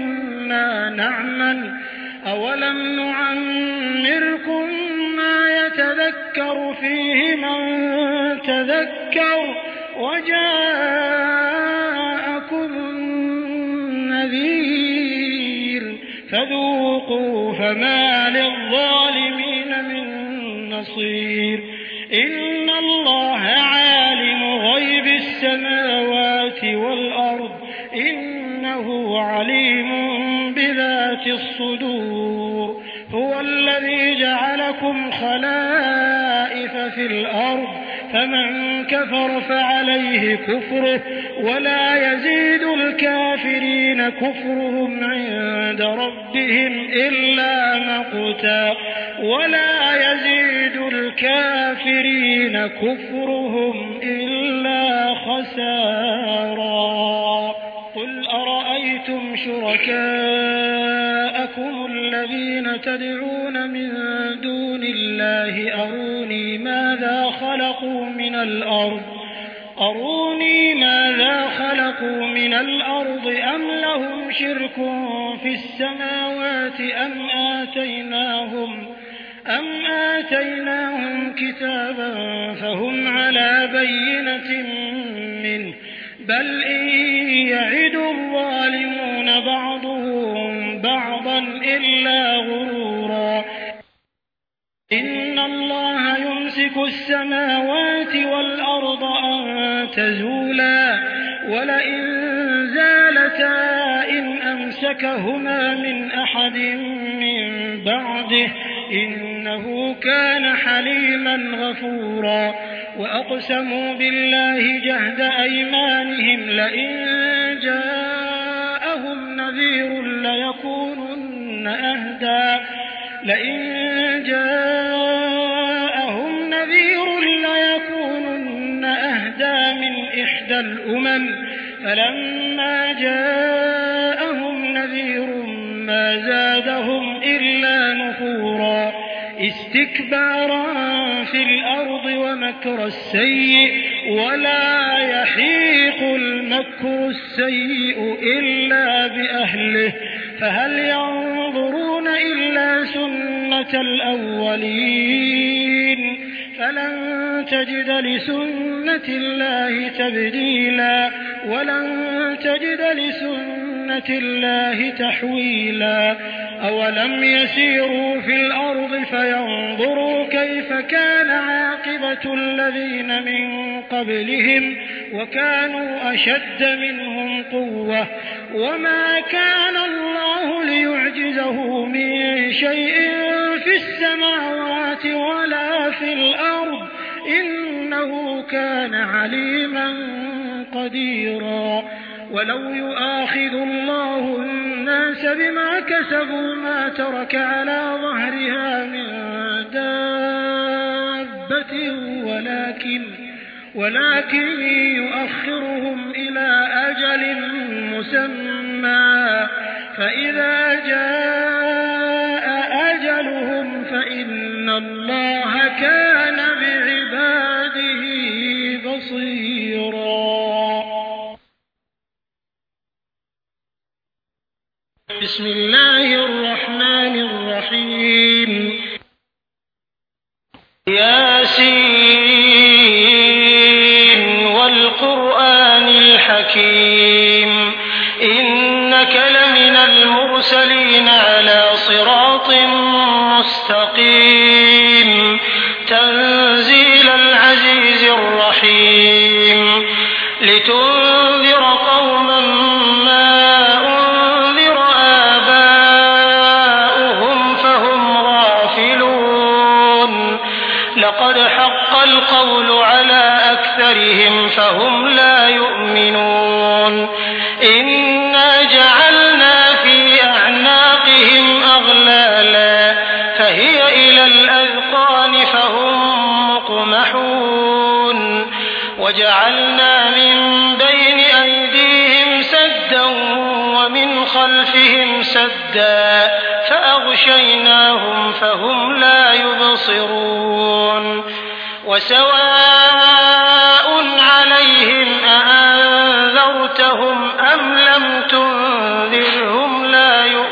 ما نعمل أولم نعمركم ما يتذكر فيه من تذكر وجاءكم النذير فذوقوا فما للظالمين من نصير إن الله عالم غيب السماوات والأرض إنه عليم بذات الصدور هو الذي جعلكم خلائف في الأرض فمن كفر فعليه كفره ولا يزيد الكافرين كفرهم عند ربهم إلا مقتا ولا يزيد الكافرين كفرهم إلا خسارا قل أرأيتم شركاءكم الذين تدعون من دون الله أروني ماذا خلقوا من الأرض أروني ماذا خلقوا من الأرض أم لهم شرك في السماوات أم آتيناهم أم آتيناهم كتابا فهم على بينة منه بل إن يعد الظالمون بعضهم بعضا إلا غرورا إن الله يمسك السماوات والأرض أن تزولا ولئن زالتا إن أمسكهما من أحد من بعده إنه كان حليما غفورا وأقسموا بالله جهد أيمانهم لئن جاءهم نذير ليكونن أهدى لئن جاءهم نذير ليكونن أهدى من إحدى الأمم فلما جاءهم نذير ما زادهم إلا نفورا استكبارا في الأرض ومكر السيء ولا يحيق المكر السيء إلا بأهله فهل ينظرون إلا سنة الأولين فلن تجد لسنة الله تبديلا ولن تجد لسنة الله تحويلا أولم يسيروا في الأرض فينظروا كيف كان عاقبة الذين من قبلهم وكانوا أشد منهم قوة وما كان الله ليعجزه من شيء في السماوات ولا في الأرض إنه كان عليما قديرا ولو يؤاخذ الله الناس بما كسبوا ما ترك على ظهرها من دابة ولكن ولكن يؤخرهم إلى أجل مسمى فإذا جاء أجلهم فإن الله كان بعباده بصيرا. بسم الله الرحمن الرحيم ياسين والقرآن الحكيم إنك لمن المرسلين على صراط مستقيم تنزيل العزيز الرحيم لتنذر قوما ما أنذر آباؤهم فهم غافلون لقد حق القول على أكثرهم فهم لا يؤمنون إنا جعلنا في أعناقهم أغلالا فهي إلى الأذقان فهم مقمحون وجعلنا من بين أيديهم سدا ومن خلفهم سدا فأغشيناهم فهم لا يبصرون وسواء عليهم أأنذرتهم أم لم تنذرهم لا يؤمنون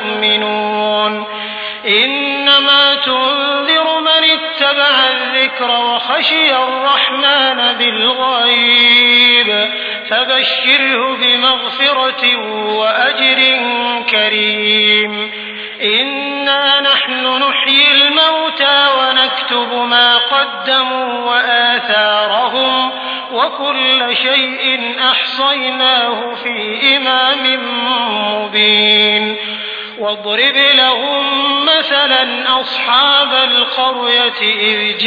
إنما تنذر من اتبع الذكر وخشي الرحمن بالغيب فبشره بمغفرة وأجر كريم إنا نحن نحيي الموتى ونكتب ما قدموا وآثارهم وكل شيء أحصيناه في إمام مبين واضرب لهم مثلا أصحاب القرية إذ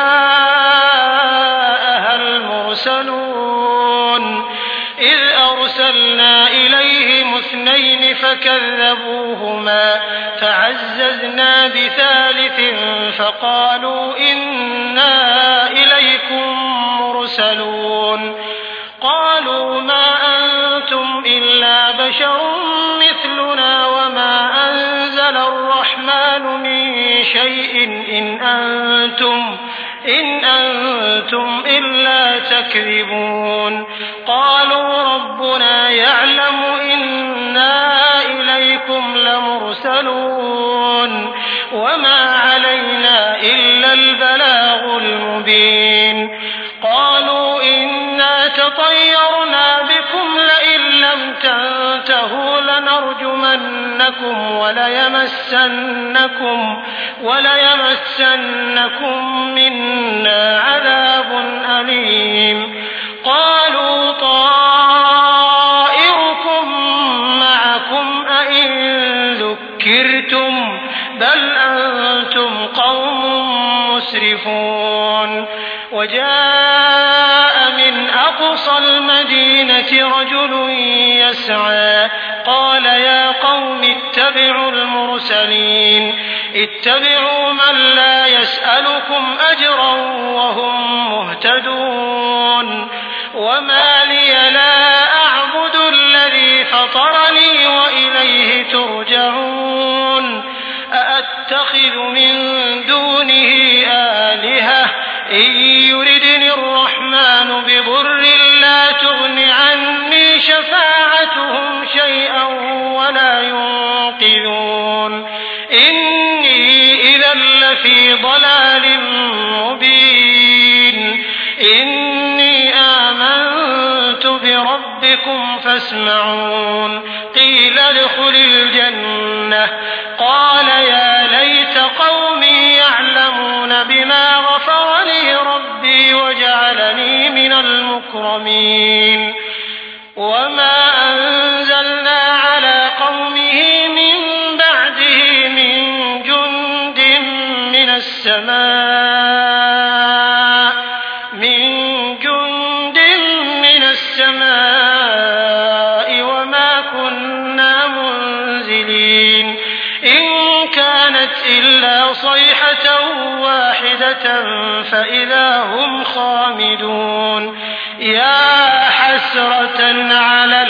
جاءها المرسلون إذ أرسلنا إليهم اثنين فكذبوهما فعززنا بثالث فقالوا إنا إليكم مرسلون قالوا ما أنتم إلا بشر مثلنا وما أنزل الرحمن من شيء إن أنتم إن أنتم إلا تكذبون قالوا ربنا يعلم إنا إليكم لمرسلون وما علينا إلا البلاغ المبين قالوا إنا تطيرنا بكم لئن لم تنتهوا لنرجمنكم وليمسنكم وليمسنكم منا عذاب أليم قالوا طائركم معكم أئن ذكرتم بل أنتم قوم مسرفون وجاء من أقصى المدينة رجل يسعى قال يا قوم اتبعوا المرسلين اتبعوا من لا يسألكم أجرا وهم مهتدون وما لي لا أعبد الذي فطرني وإليه ترجعون أأتخذ من دونه آلهة إن يردني الرحمن بضر لا تغن عني شفاعتهم شيئا ولا ينقذون إني إذا لفي ضلال مبين إني آمنت بربكم فاسمعون قيل ادخل الجنة قال يا ليت قومي يعلمون بما غفر لي ربي وجعلني من المكرمين وما أنزلنا على قومه من بعده من جند من السماء من جند من السماء وما كنا منزلين إن كانت إلا صيحة واحدة فإذا هم خامدون يا حسرة على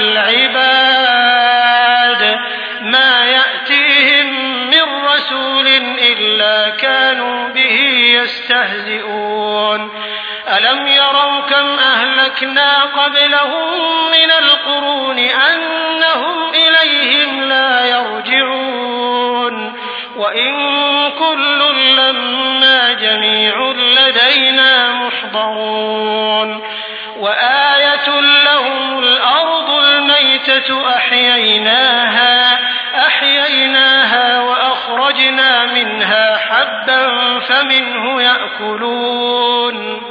العباد ما يأتيهم من رسول إلا كانوا به يستهزئون ألم يروا كم أهلكنا قبلهم من القرون أنهم إليهم لا يرجعون وإن كل لما جميع لدينا محضرون وآية لهم الأرض الميتة أحييناها أحييناها وأخرجنا منها حبا فمنه يأكلون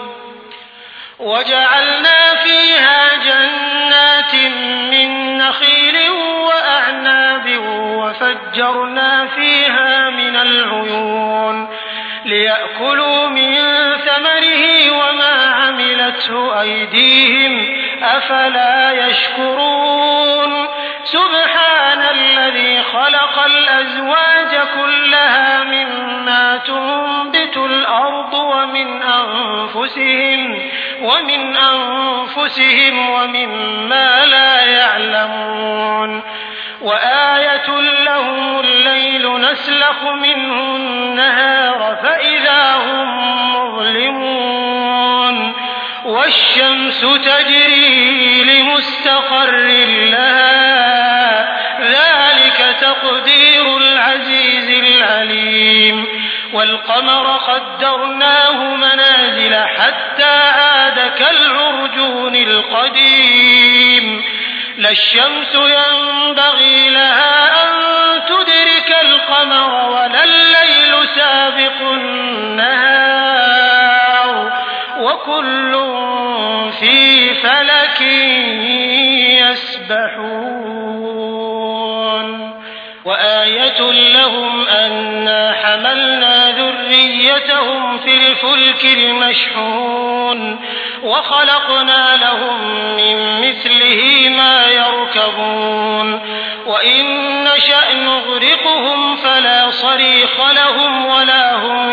وجعلنا فيها جنات من نخيل وأعناب وفجرنا فيها من العيون ليأكلوا من ثمره وما عملته أيديهم أفلا يشكرون سبحان الذي خلق الأزواج كلها مما تنبت الأرض ومن أنفسهم ومن أنفسهم ومما لا يعلمون وآية لهم الليل نسلخ منه النهار فإذا هم مظلمون والشمس تجري لمستقر لها ذلك تقدير العزيز العليم والقمر قدرناه منازل حتى عاد كالعرجون القديم لا الشمس ينبغي لها أن تدرك القمر ولا الليل سابق النهار وكل في فلك يسبحون وآية لهم أنا حملنا ذريتهم في الفلك المشحون وخلقنا لهم من مثله ما يركبون وإن نشأ نغرقهم فلا صريخ لهم ولا هم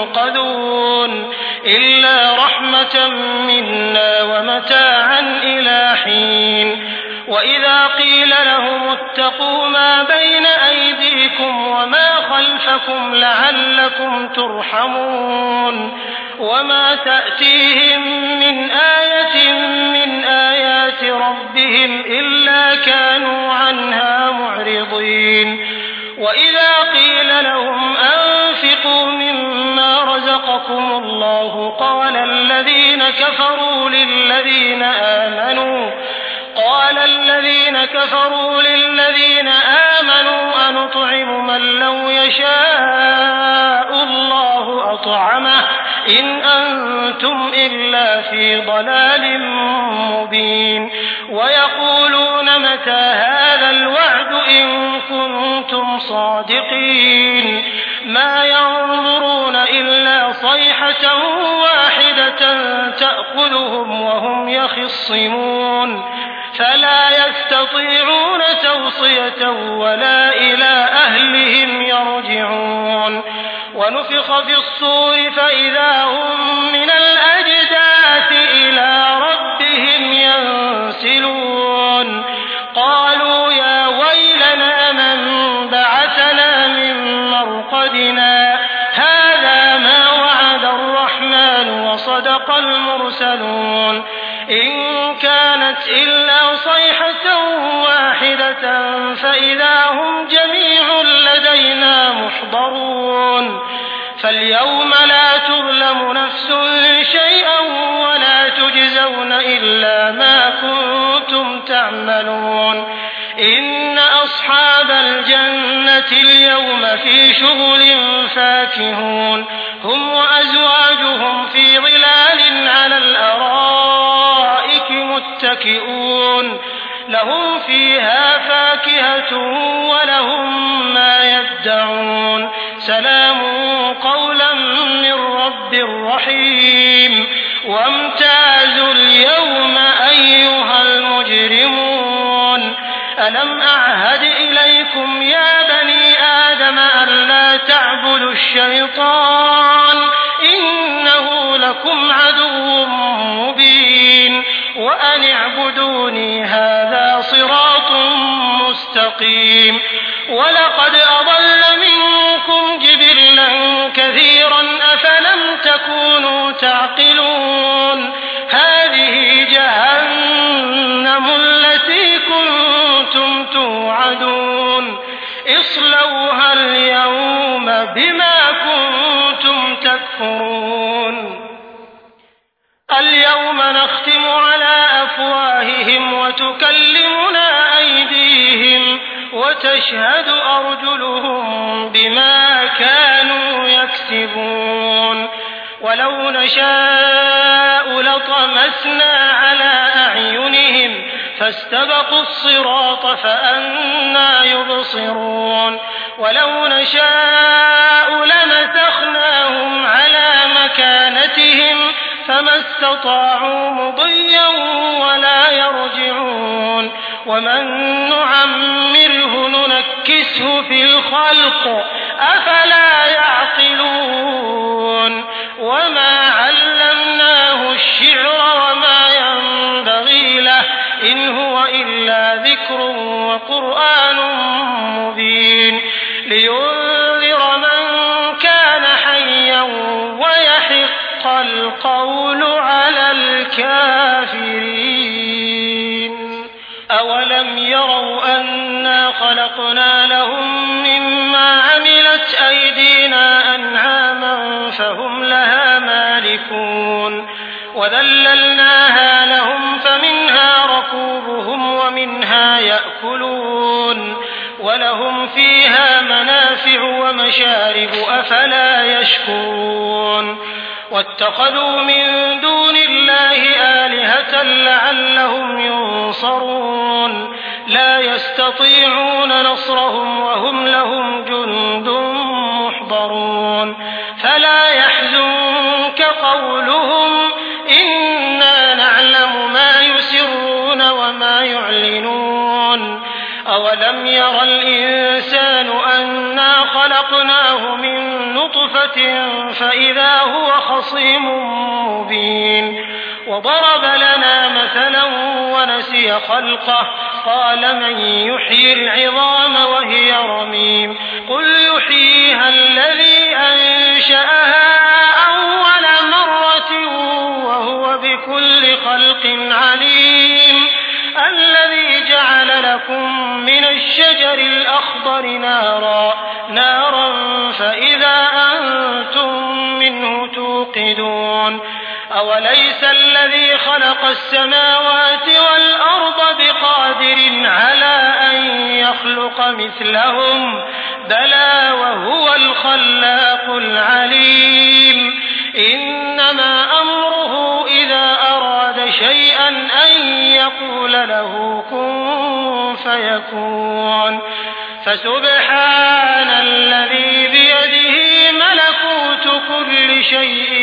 ينقذون إلا رحمة منا ومتاعا إلى حين وإذا قيل لهم اتقوا ما بين أيديكم وما خلفكم لعلكم ترحمون وما تأتيهم من آية من آيات ربهم إلا كانوا عنها معرضين وإذا قيل لهم أنفقوا مما رزقكم الله قال الذين كفروا للذين آمنوا قال الذين كفروا للذين آمنوا أنطعم من لو يشاء الله أطعمه إن أنتم إلا في ضلال مبين ويقولون متى هذا الوعد إن كنتم صادقين ما ينظرون إلا صيحة واحدة تأخذهم وهم يخصمون فلا يستطيعون توصية ولا إلى أهلهم يرجعون ونفخ في الصور فإذا هم من الأجداث إلى ربهم ينسلون قالوا يا ويلنا من بعثنا من مرقدنا هذا ما وعد الرحمن وصدق المرسلون إن كانت إلا صيحة واحدة فإذا هم جميع لدينا محضرون فاليوم لا تظلم نفس شيئا ولا تجزون إلا ما كنتم تعملون إن أصحاب الجنة اليوم في شغل فاكهون هم وأزواجهم في ظلال على الأرائك متكئون لهم فيها فاكهة ولهم ما يدعون سلام قولا من رب رحيم وامتازوا اليوم أيها المجرمون ألم أعهد إليكم يا بني آدم ألا تعبدوا الشيطان إنه لكم عدو مبين وأن اعبدوني هذا صراط مستقيم ولقد أضل منكم جبلا كثيرا أفلم تكونوا تعقلون هذه جهنم التي كنتم توعدون اصلوها اليوم بما كنتم تكفرون اليوم نختم على أفواههم وتكلمنا أيديهم وتشهد أرجلهم بما كانوا يكسبون ولو نشاء لطمسنا على أعينهم فاستبقوا الصراط فأنى يبصرون ولو نشاء لمسخناهم على مكانتهم فما استطاعوا مضيا ولا يرجعون ومن نعمره ننكسه في الخلق أفلا يعقلون وما علمناه الشعر وما ينبغي له إن هو إلا ذكر وقرآن مبين لينذر من كان حيا ويحق القول على الكافرين أولم يروا أنا خلقنا لهم مما عملت أيدينا أنعاما يحلفون وذللناها لهم فمنها ركوبهم ومنها يأكلون ولهم فيها منافع ومشارب أفلا يشكرون واتخذوا من دون الله آلهة لعلهم ينصرون لا يستطيعون نصرهم وهم لهم جند محضرون فلا يحزنك قولهم إنا نعلم ما يسرون وما يعلنون أولم ير الإنسان أنا خلقناه من نطفة فإذا هو خصيم مبين وضرب لنا مثلا ونسي خلقه قال من يحيي العظام وهي رميم قل يحييها الذي أنشأها أول مرة وهو بكل خلق عليم الذي جعل لكم من الشجر الأخضر نارا نارا فإذا أنتم منه توقدون أوليس الذي خلق السماوات والأرض بقادر على أن يخلق مثلهم بلى وهو الخلاق العليم إنما أمره إذا أراد شيئا أن يقول له كن فيكون فسبحان الذي بيده ملكوت كل شيء